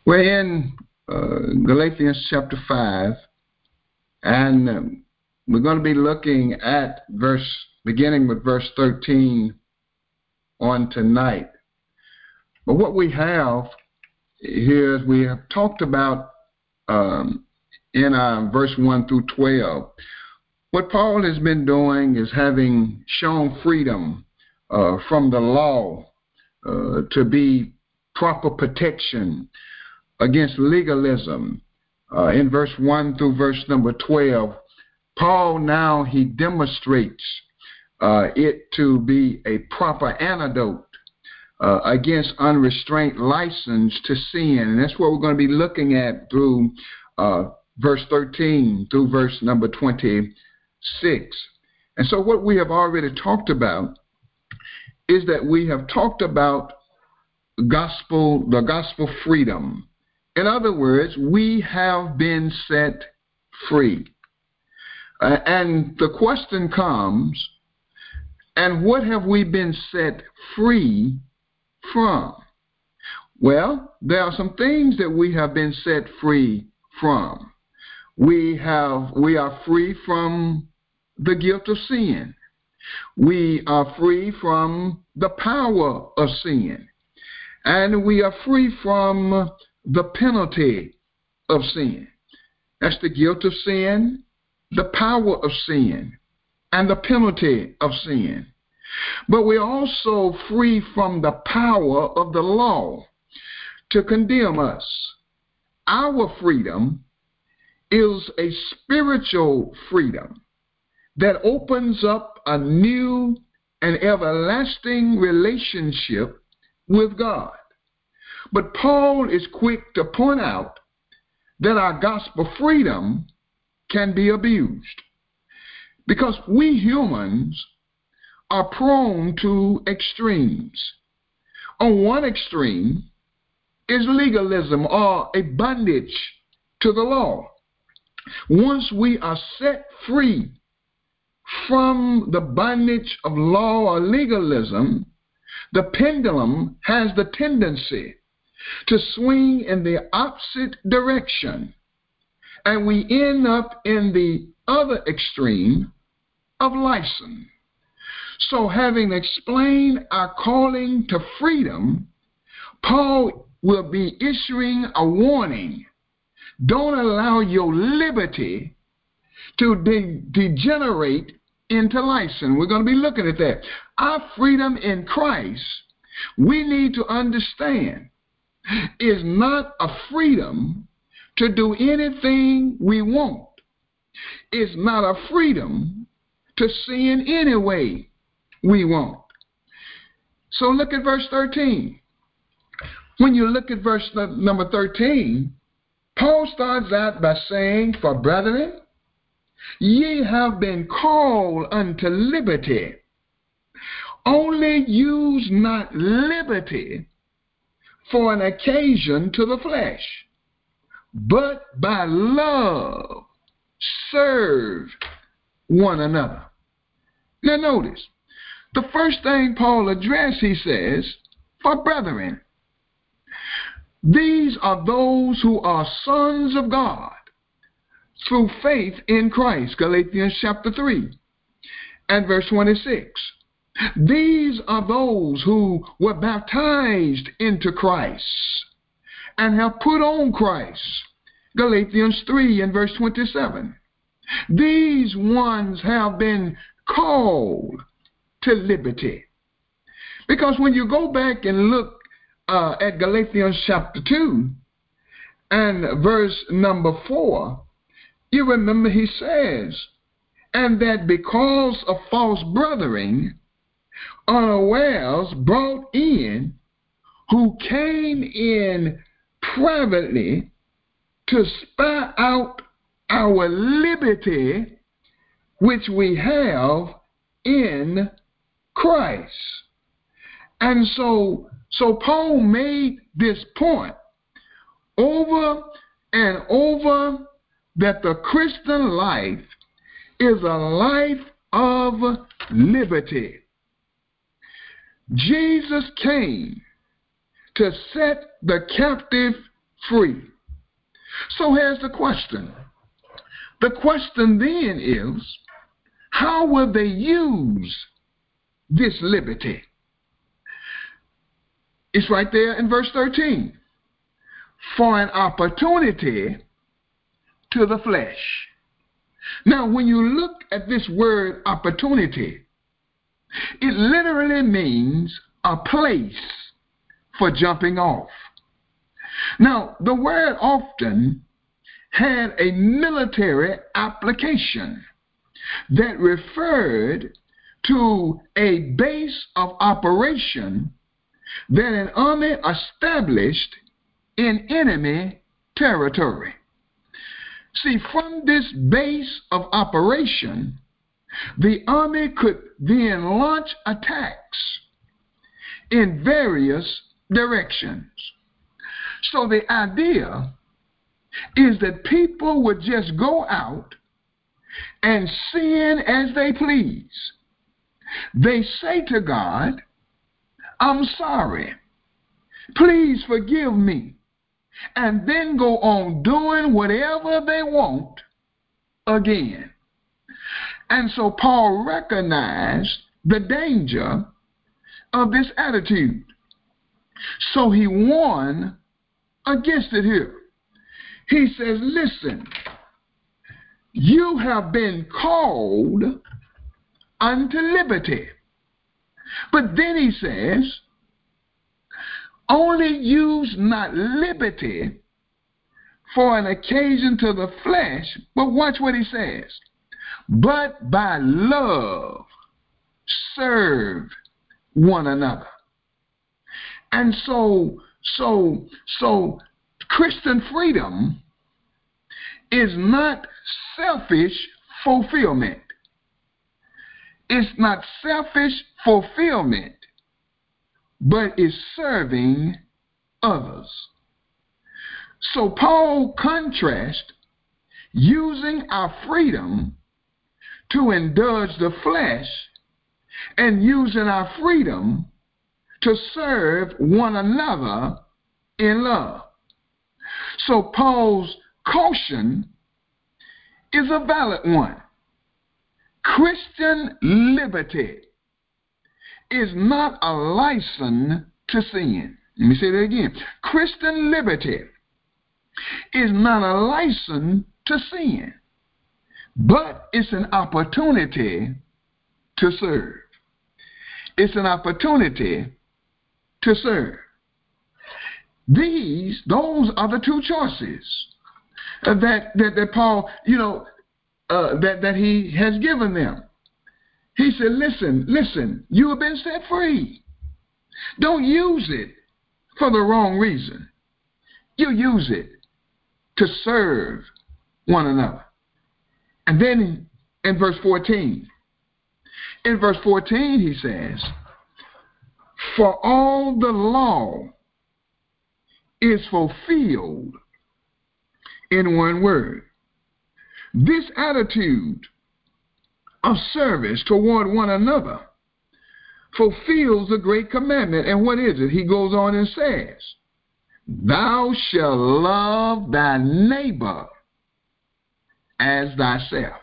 We're in Galatians chapter 5, and we're going to be looking at beginning with verse 13 on tonight. But what we have here is we have talked about in verse 1 through 12. What Paul has been doing is having shown freedom from the law to be proper protection against legalism. In verse 1 through verse number 12, Paul now he demonstrates it to be a proper antidote against unrestrained license to sin. And that's what we're going to be looking at through verse 13 through verse number 26. And so what we have already talked about is that we have talked about the gospel freedom. In other words, we have been set free. And the question comes, and what have we been set free from? Well, there are some things that we have been set free from. We are free from the guilt of sin. We are free from the power of sin. And we are free from the penalty of sin. That's the guilt of sin, the power of sin, and the penalty of sin. But we're also free from the power of the law to condemn us. Our freedom is a spiritual freedom that opens up a new and everlasting relationship with God. But Paul is quick to point out that our gospel freedom can be abused because we humans are prone to extremes. On one extreme is legalism or a bondage to the law. Once we are set free from the bondage of law or legalism, the pendulum has the tendency to swing in the opposite direction, and we end up in the other extreme of license. So having explained our calling to freedom, Paul will be issuing a warning. Don't allow your liberty to degenerate into license. We're going to be looking at that. Our freedom in Christ, we need to understand, is not a freedom to do anything we want. It's not a freedom to sin any way we want. So look at verse 13. When you look at verse number 13, Paul starts out by saying, "For brethren, ye have been called unto liberty. Only use not liberty for an occasion to the flesh, but by love serve one another." Now notice, the first thing Paul addressed, he says, "For brethren." These are those who are sons of God through faith in Christ, Galatians chapter 3 and verse 26. These are those who were baptized into Christ and have put on Christ, Galatians 3 and verse 27. These ones have been called to liberty. Because when you go back and look at Galatians chapter 2 and verse number 4, you remember he says, "And that because of false brethren unawares brought in, who came in privately to spy out our liberty which we have in Christ." And so Paul made this point over and over, that the Christian life is a life of liberty. Jesus came to set the captive free. So here's the question. The question then is, how will they use this liberty? It's right there in verse 13. For an opportunity to the flesh. Now, when you look at this word opportunity, it literally means a place for jumping off. Now, the word often had a military application that referred to a base of operation that an army established in enemy territory. See, from this base of operation, the army could then launch attacks in various directions. So the idea is that people would just go out and sin as they please. They say to God, I'm sorry, please forgive me, and then go on doing whatever they want again. And so Paul recognized the danger of this attitude. So he warned against it here. He says, listen, you have been called unto liberty. But then he says, only use not liberty for an occasion to the flesh, but watch what he says, but by love serve one another. And so Christian freedom is not selfish fulfillment. It's not selfish fulfillment, but is serving others. So Paul contrasts using our freedom to indulge the flesh and using our freedom to serve one another in love. So Paul's caution is a valid one. Christian liberty is not a license to sin. Let me say that again. Christian liberty is not a license to sin, but it's an opportunity to serve. It's an opportunity to serve. Those are the two choices that Paul, that he has given them. He said, listen, you have been set free. Don't use it for the wrong reason. You use it to serve one another. And then in verse 14, he says, for all the law is fulfilled in one word. This attitude of service toward one another fulfills the great commandment. And what is it? He goes on and says, thou shalt love thy neighbor as thyself.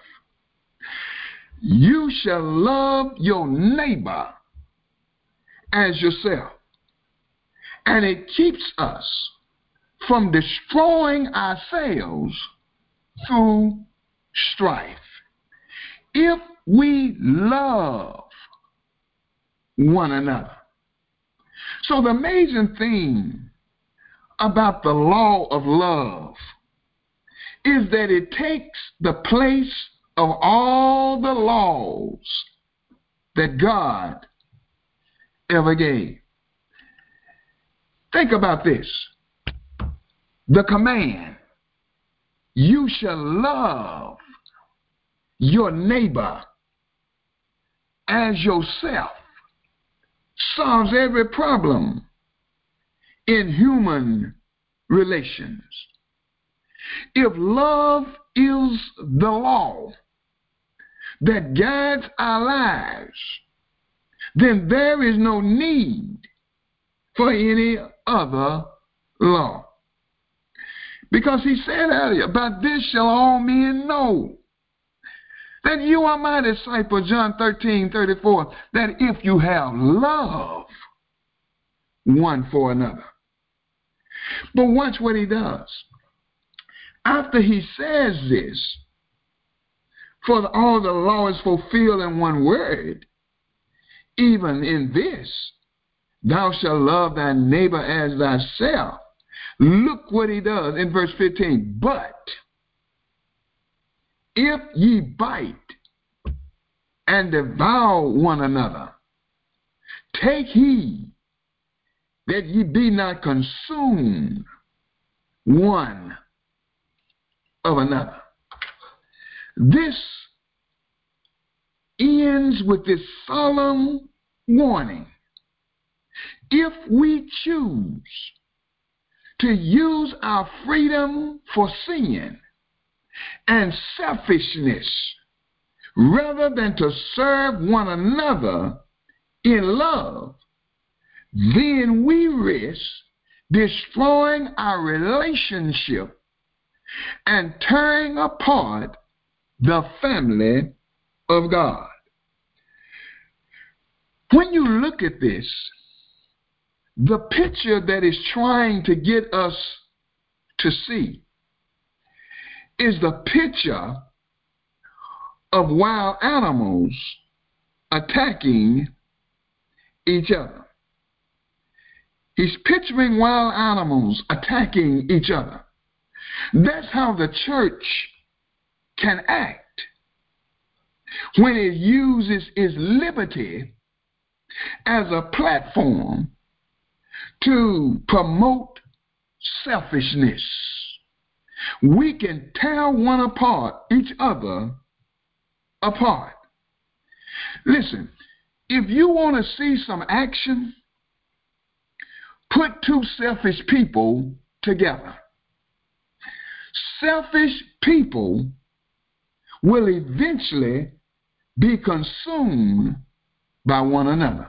You shall love your neighbor as yourself. And it keeps us from destroying ourselves through strife. If we love one another. So the amazing thing about the law of love is that it takes the place of all the laws that God ever gave. Think about this. The command, you shall love your neighbor as yourself, solves every problem in human relations. If love is the law that guides our lives, then there is no need for any other law. Because he said earlier, by this shall all men know that you are my disciple, John 13:34, that if you have love one for another. But watch what he does. After he says this, for all the law is fulfilled in one word, even in this, thou shalt love thy neighbor as thyself. Look what he does in verse 15. But if ye bite and devour one another, take heed that ye be not consumed one of another. This ends with this solemn warning. If we choose to use our freedom for sin and selfishness rather than to serve one another in love, then we risk destroying our relationship and tearing apart the family of God. When you look at this, the picture that is trying to get us to see is the picture of wild animals attacking each other. He's picturing wild animals attacking each other. That's how the church can act when it uses its liberty as a platform to promote selfishness. We can tear each other apart. Listen, if you want to see some action, put two selfish people together. Selfish people will eventually be consumed by one another.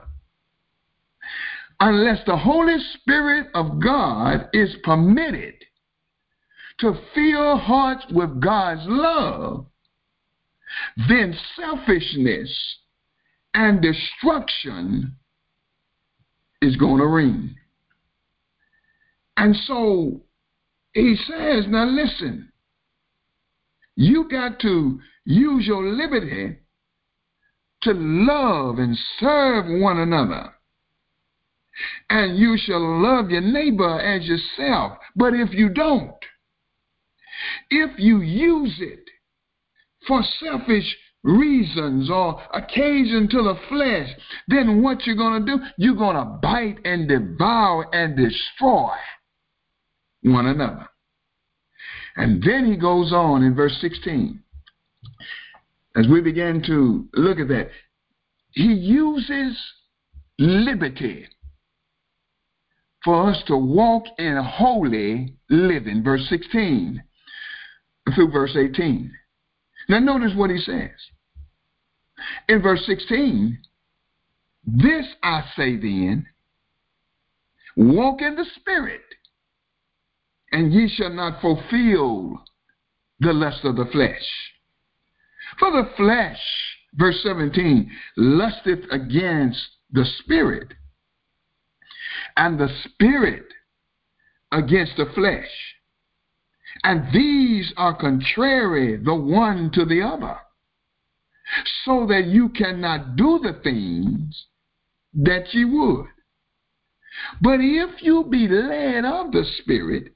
Unless the Holy Spirit of God is permitted to fill hearts with God's love, then selfishness and destruction is going to reign. And so he says, now listen, you got to use your liberty to love and serve one another. And you shall love your neighbor as yourself. But if you don't, if you use it for selfish reasons or occasion to the flesh, then what you're going to do, you're going to bite and devour and destroy one another. And then he goes on in verse 16. As we begin to look at that, he uses liberty for us to walk in holy living. Verse 16 through verse 18. Now notice what he says. In verse 16, this I say then, walk in the Spirit, and ye shall not fulfill the lust of the flesh. For the flesh, verse 17, lusteth against the Spirit, and the Spirit against the flesh. And these are contrary the one to the other, so that you cannot do the things that ye would. But if you be led of the Spirit,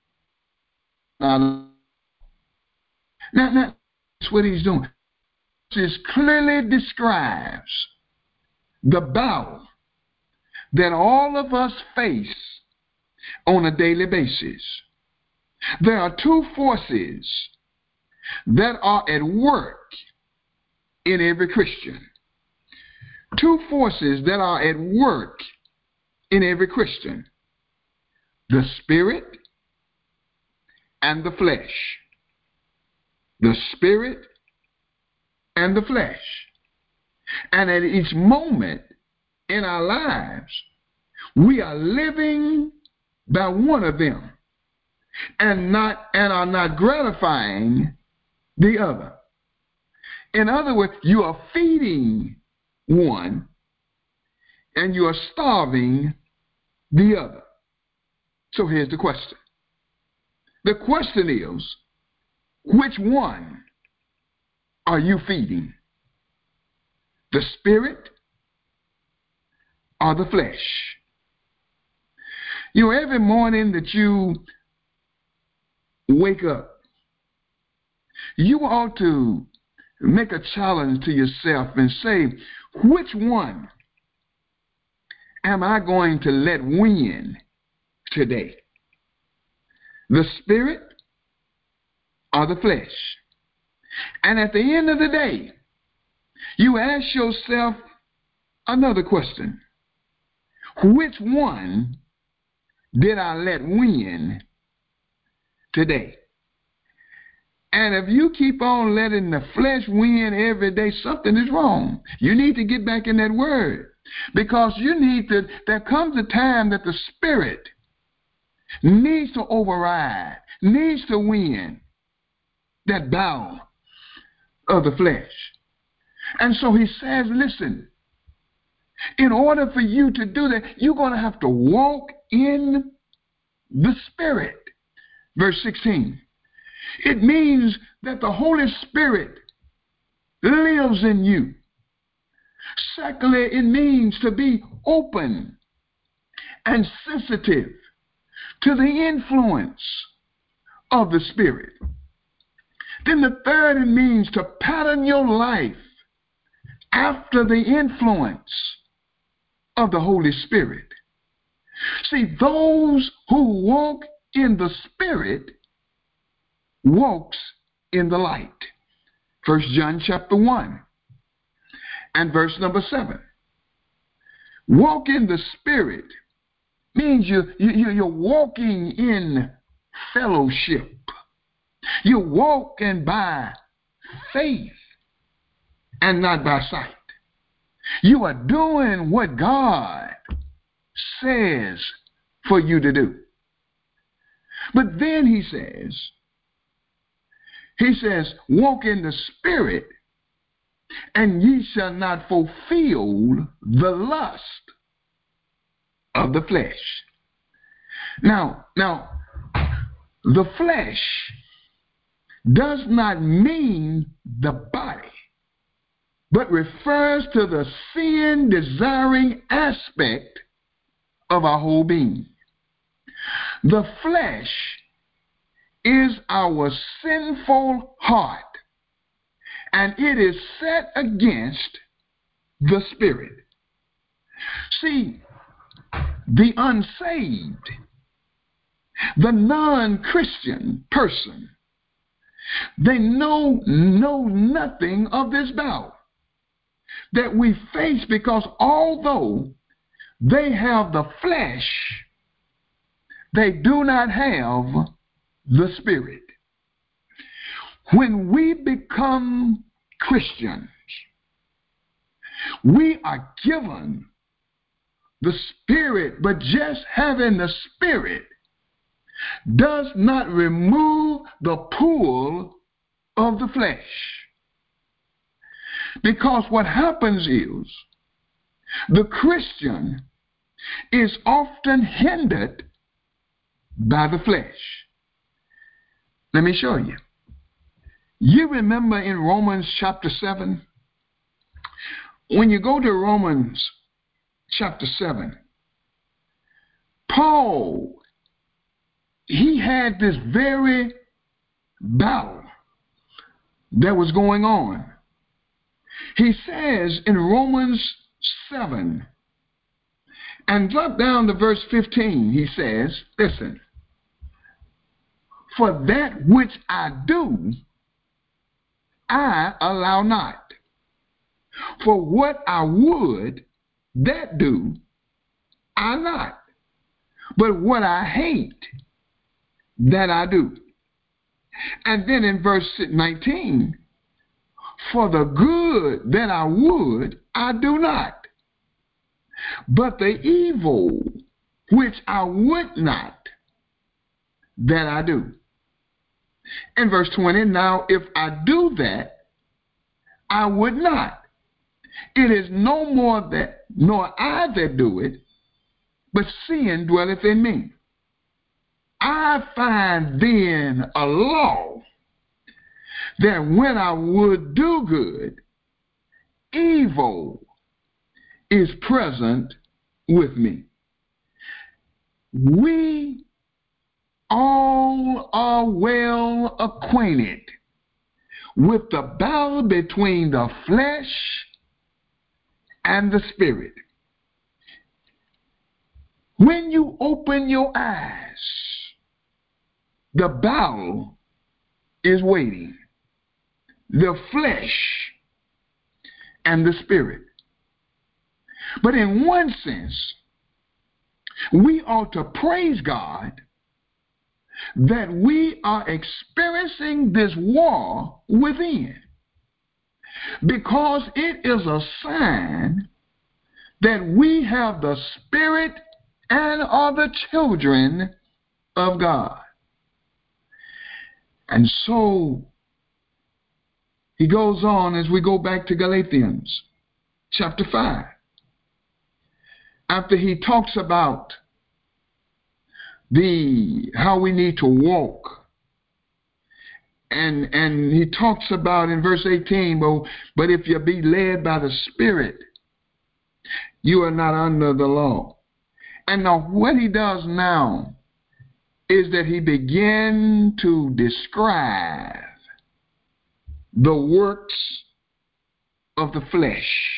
now that's what he's doing. This clearly describes the battle that all of us face on a daily basis. There are two forces that are at work in every Christian. Two forces that are at work in every Christian. The Spirit and the flesh. The Spirit and the flesh. And at each moment in our lives, we are living by one of them. and are not gratifying the other. In other words, you are feeding one and you are starving the other. So here's the question. The question is, which one are you feeding? The spirit or the flesh? You know, every morning that you wake up, you ought to make a challenge to yourself and say, which one am I going to let win today? The spirit or the flesh? And at the end of the day, you ask yourself another question. Which one did I let win today? And if you keep on letting the flesh win every day, something is wrong. You need to get back in that word, because there comes a time that the spirit needs to override, needs to win that battle of the flesh. And so he says, listen, in order for you to do that, you're going to have to walk in the spirit. Verse 16. It means that the Holy Spirit lives in you. Secondly, it means to be open and sensitive to the influence of the Spirit. Then the third, it means to pattern your life after the influence of the Holy Spirit. See, those who walk in the Spirit walks in the light. 1 John chapter 1 and verse number 7. Walk in the Spirit means you're walking in fellowship. You're walking by faith and not by sight. You are doing what God says for you to do. But then he says, walk in the Spirit, and ye shall not fulfill the lust of the flesh. Now, the flesh does not mean the body, but refers to the sin-desiring aspect of our whole being. The flesh is our sinful heart, and it is set against the Spirit. See, the unsaved, the non-Christian person, they know nothing of this battle that we face, because although they have the flesh, they do not have the Spirit. When we become Christians, we are given the Spirit, but just having the Spirit does not remove the pull of the flesh. Because what happens is the Christian is often hindered by the flesh. Let me show you. You remember in Romans chapter 7? When you go to Romans chapter 7, Paul, he had this very battle that was going on. He says in Romans 7, and drop down to verse 15, he says, listen, for that which I do, I allow not. For what I would, that do I not. But what I hate, that I do. And then in verse 19, for the good that I would, I do not. But the evil which I would not, that I do. In verse 20, now if I do that, I would not. It is no more that, nor I that do it, but sin dwelleth in me. I find then a law that when I would do good, evil is present with me. We all are well acquainted with the battle between the flesh and the spirit. When you open your eyes, the battle is waiting. The flesh and the spirit. But in one sense, we ought to praise God that we are experiencing this war within, because it is a sign that we have the Spirit and are the children of God. And so he goes on as we go back to Galatians chapter 5. After he talks about how we need to walk, and he talks about in verse 18, but if you be led by the Spirit, you are not under the law. And now what he does now is that he begins to describe the works of the flesh.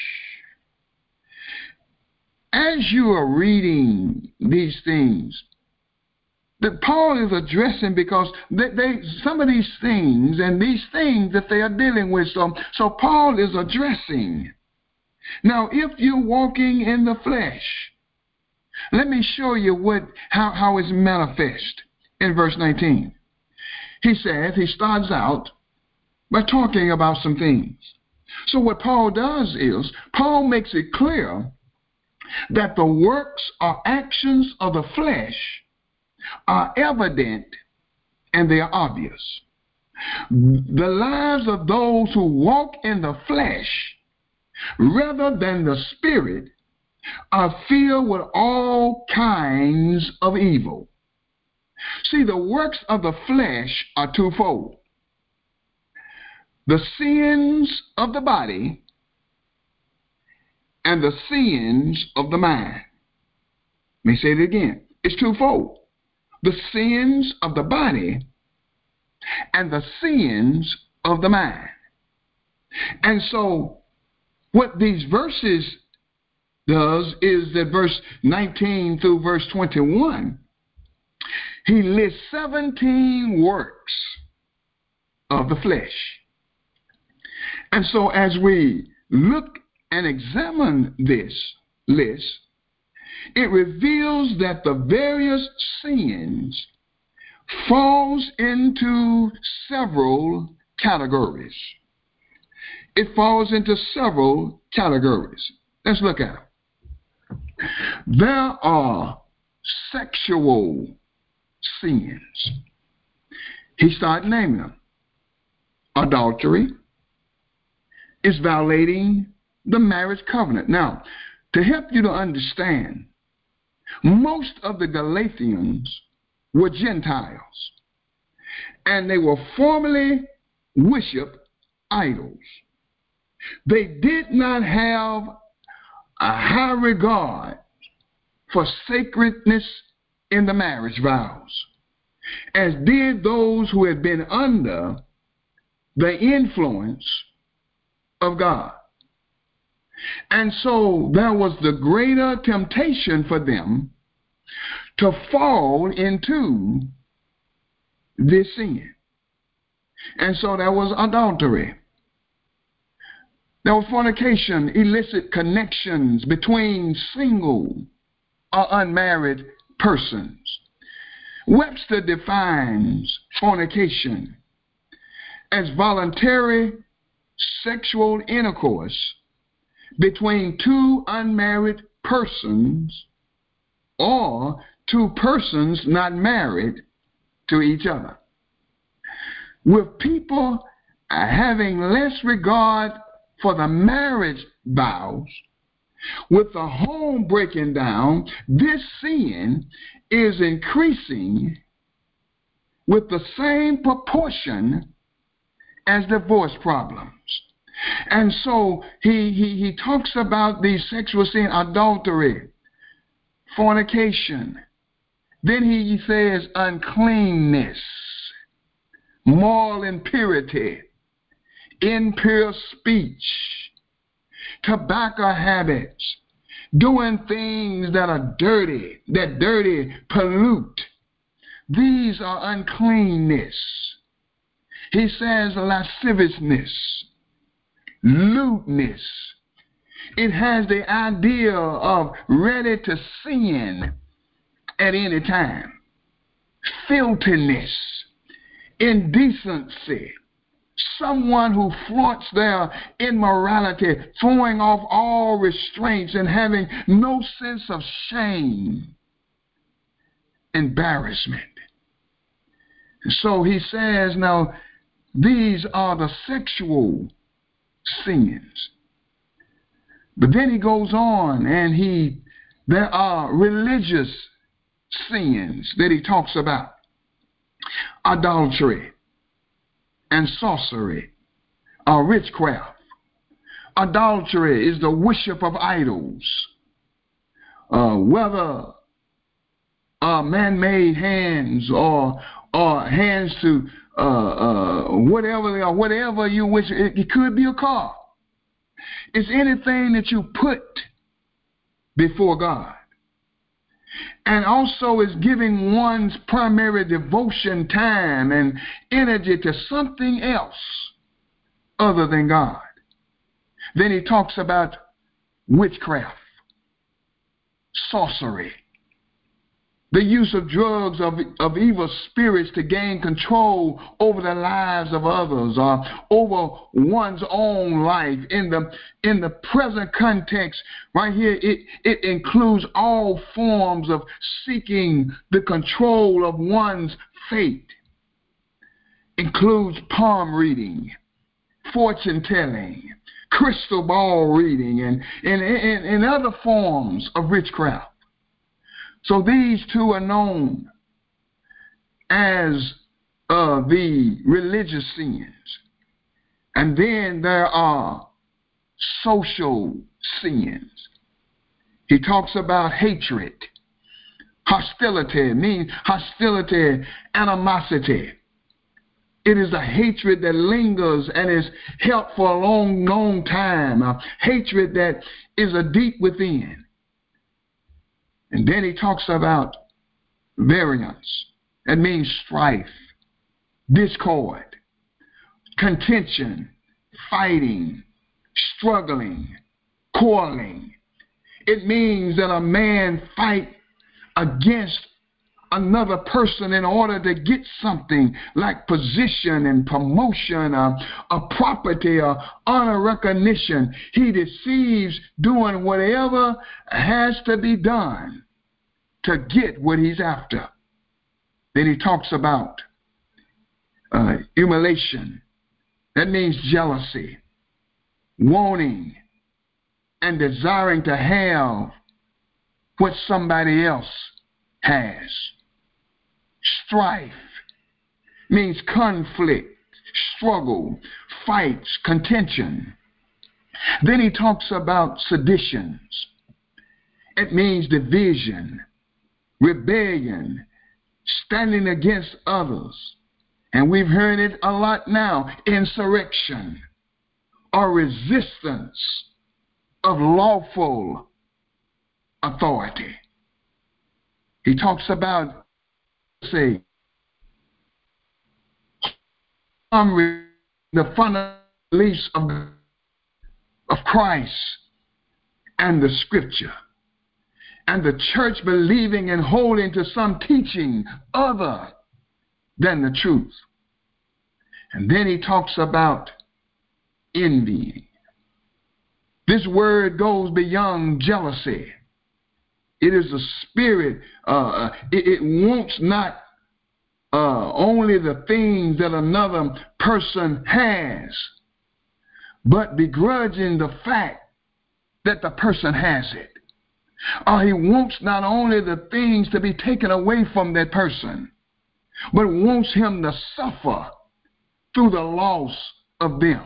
As you are reading these things that Paul is addressing, because some of these things and these things that they are dealing with, so Paul is addressing. Now, if you're walking in the flesh, let me show you how it's manifest in verse 19. He starts out by talking about some things. So what Paul does is, Paul makes it clear that the works or actions of the flesh are evident and they are obvious. The lives of those who walk in the flesh rather than the Spirit are filled with all kinds of evil. See, the works of the flesh are twofold: the sins of the body and the sins of the mind. Let me say it again. It's twofold: the sins of the body and the sins of the mind. And so what these verses does is that verse 19 through verse 21, he lists 17 works of the flesh. And so as we look and examine this list, it reveals that the various sins falls into several categories. It falls into several categories. Let's look at them. There are sexual sins. He started naming them. Adultery is violating the marriage covenant. Now, to help you to understand, most of the Galatians were Gentiles, and they were formerly worshiped idols. They did not have a high regard for sacredness in the marriage vows, as did those who had been under the influence of God. And so there was the greater temptation for them to fall into this sin. And so there was adultery. There was fornication, illicit connections between single or unmarried persons. Webster defines fornication as voluntary sexual intercourse between two unmarried persons or two persons not married to each other. With people having less regard for the marriage vows, with the home breaking down, this sin is increasing with the same proportion as divorce problems. And so he talks about the sexual sin, adultery, fornication. Then he says uncleanness, moral impurity, impure speech, tobacco habits, doing things that are dirty, that dirty pollute. These are uncleanness. He says lasciviousness, lewdness. It has the idea of ready to sin at any time. Filthiness, indecency, someone who flaunts their immorality, throwing off all restraints and having no sense of shame, embarrassment. So he says, now, these are the sexual sins. But then he goes on and there are religious sins that he talks about. Adultery and sorcery, witchcraft. Adultery is the worship of idols, whether man-made hands or hands to whatever they are, whatever you wish. It could be a car. It's anything that you put before God. And also is giving one's primary devotion, time, and energy to something else other than God. Then he talks about witchcraft, sorcery, the use of drugs of evil spirits to gain control over the lives of others or over one's own life. In the present context, right here, it includes all forms of seeking the control of one's fate. Includes palm reading, fortune telling, crystal ball reading, and other forms of witchcraft. So these two are known as the religious sins. And then there are social sins. He talks about hatred. Hostility means hostility, animosity. It is a hatred that lingers and is held for a long, long time. A hatred that is a deep within. And then he talks about variance. That means strife, discord, contention, fighting, struggling, quarreling. It means that a man fight against another person in order to get something like position and promotion, a property, or honor, recognition. He deceives doing whatever has to be done to get what he's after. Then he talks about emulation. That means jealousy, wanting and desiring to have what somebody else has. Strife means conflict, struggle, fights, contention. Then he talks about seditions. It means division, rebellion, standing against others. And we've heard it a lot now, insurrection or resistance of lawful authority. He talks about, say, the fundamental beliefs of Christ and the Scripture, and the church believing and holding to some teaching other than the truth. And then he talks about envying. This word goes beyond jealousy. It is a spirit. It wants not only the things that another person has, but begrudging the fact that the person has it. Or he wants not only the things to be taken away from that person, but wants him to suffer through the loss of them.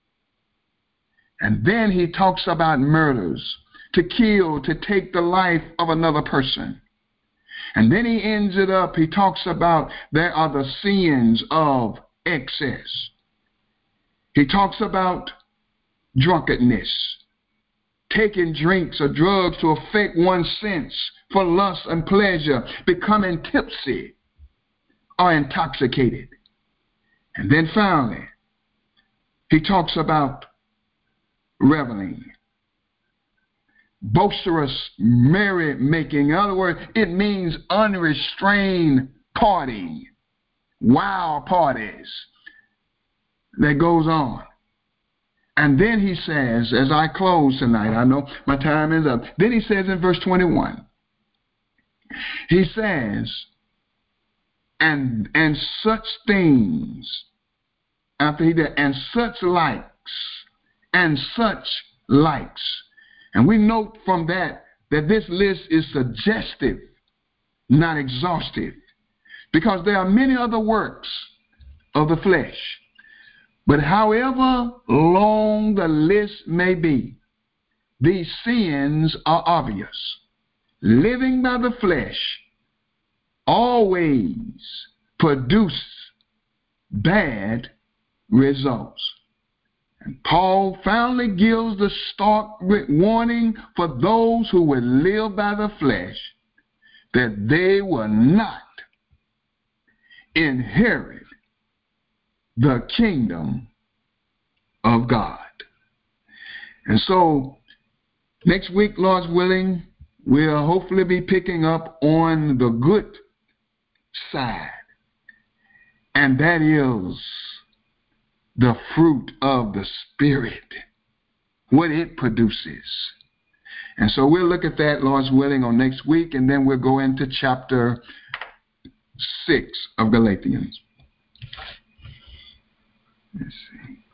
And then he talks about murders, to kill, to take the life of another person. And then he ends it up, he talks about there are the sins of excess. He talks about drunkenness, taking drinks or drugs to affect one's sense for lust and pleasure, becoming tipsy or intoxicated. And then finally, he talks about reveling, boisterous merry-making. In other words, it means unrestrained partying, wild parties that goes on. And then he says, as I close tonight, I know my time is up. Then he says in verse 21, he says, and such things, after he did, and such likes, and such likes. And we note from that this list is suggestive, not exhaustive, because there are many other works of the flesh. But however long the list may be, these sins are obvious. Living by the flesh always produce bad results. And Paul finally gives the stark warning for those who would live by the flesh, that they will not inherit the kingdom of God. And so next week, Lord's willing, we'll hopefully be picking up on the good side, and that is the fruit of the Spirit, what it produces. And so we'll look at that, Lord's willing, on next week, and then we'll go into chapter 6 of Galatians. Let's see.